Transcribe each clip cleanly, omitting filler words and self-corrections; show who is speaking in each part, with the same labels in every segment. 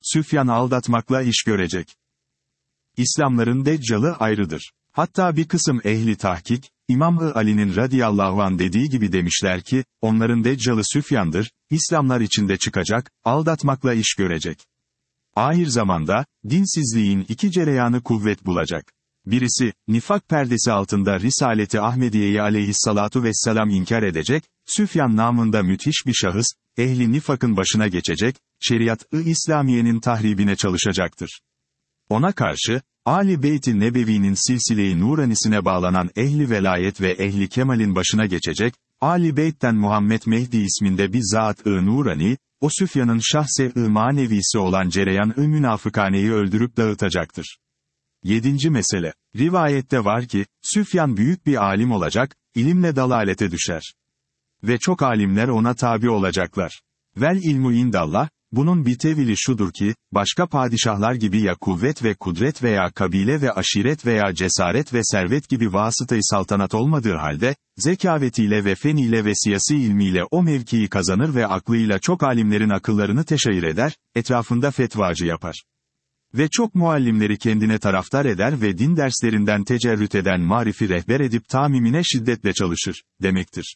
Speaker 1: Süfyan aldatmakla iş görecek. İslamların Deccal'ı ayrıdır. Hatta bir kısım ehli tahkik, İmam-ı Ali'nin radıyallahu anh dediği gibi demişler ki, onların Deccal'ı Süfyan'dır, İslamlar içinde çıkacak, aldatmakla iş görecek. Ahir zamanda, dinsizliğin iki cereyanı kuvvet bulacak. Birisi, nifak perdesi altında Risaleti Ahmediye'yi aleyhissalatu vesselam inkar edecek, Süfyan namında müthiş bir şahıs, ehli nifakın başına geçecek, şeriat-ı İslamiye'nin tahribine çalışacaktır. Ona karşı, Ali Beyt-i Nebevi'nin silsile-i Nuranisine bağlanan ehli velayet ve ehli kemalin başına geçecek, Ali Beyt'ten Muhammed Mehdi isminde bir zat-ı Nurani, o Süfyan'ın şahse-i manevisi olan cereyan-ı münafıkaneyi öldürüp dağıtacaktır. 7. mesele. Rivayette var ki, Süfyan büyük bir alim olacak, ilimle dalalete düşer. Ve çok alimler ona tabi olacaklar. Vel ilmu indallah, bunun bir tevili şudur ki, başka padişahlar gibi ya kuvvet ve kudret veya kabile ve aşiret veya cesaret ve servet gibi vasıtayı saltanat olmadığı halde, zekavetiyle ve feniyle ve siyasi ilmiyle o mevkiyi kazanır ve aklıyla çok alimlerin akıllarını teşhir eder, etrafında fetvacı yapar. Ve çok muallimleri kendine taraftar eder ve din derslerinden tecerrüt eden marifi rehber edip tamimine şiddetle çalışır, demektir.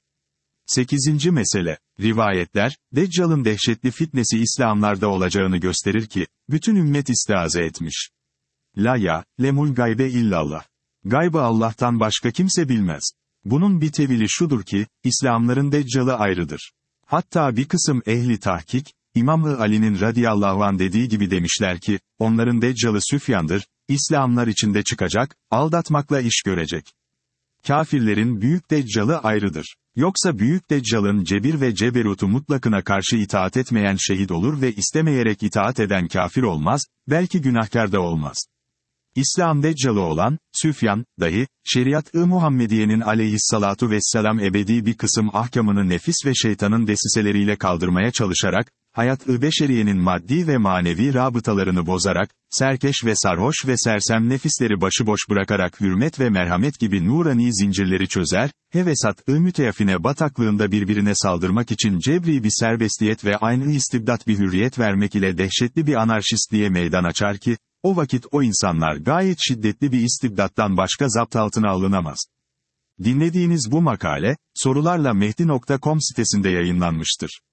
Speaker 1: 8. mesele. Rivayetler, Deccal'ın dehşetli fitnesi İslamlarda olacağını gösterir ki, bütün ümmet istiaze etmiş. La ya, lemul gaybe illallah. Gaybı Allah'tan başka kimse bilmez. Bunun bir tevili şudur ki, İslamların Deccal'ı ayrıdır. Hatta bir kısım ehli tahkik, İmam-ı Ali'nin radıyallahu anh dediği gibi demişler ki, onların Deccal'ı Süfyan'dır, İslamlar içinde çıkacak, aldatmakla iş görecek. Kafirlerin büyük Deccal'ı ayrıdır. Yoksa büyük Deccal'ın cebir ve ceberutu mutlakına karşı itaat etmeyen şehit olur ve istemeyerek itaat eden kafir olmaz, belki günahkar da olmaz. İslam Deccal'ı olan, Süfyan, dahi, şeriat-ı Muhammediye'nin aleyhissalatu vesselam ebedi bir kısım ahkamını nefis ve şeytanın desiseleriyle kaldırmaya çalışarak, hayat-ı beşeriyenin maddi ve manevi rabıtalarını bozarak, serkeş ve sarhoş ve sersem nefisleri başıboş bırakarak hürmet ve merhamet gibi nurani zincirleri çözer, hevesat-ı müteyafine bataklığında birbirine saldırmak için cebri bir serbestiyet ve aynı istibdat bir hürriyet vermek ile dehşetli bir anarşistliğe meydan açar ki, o vakit o insanlar gayet şiddetli bir istibdattan başka zapt altına alınamaz. Dinlediğiniz bu makale, sorularla mehdi.com sitesinde yayınlanmıştır.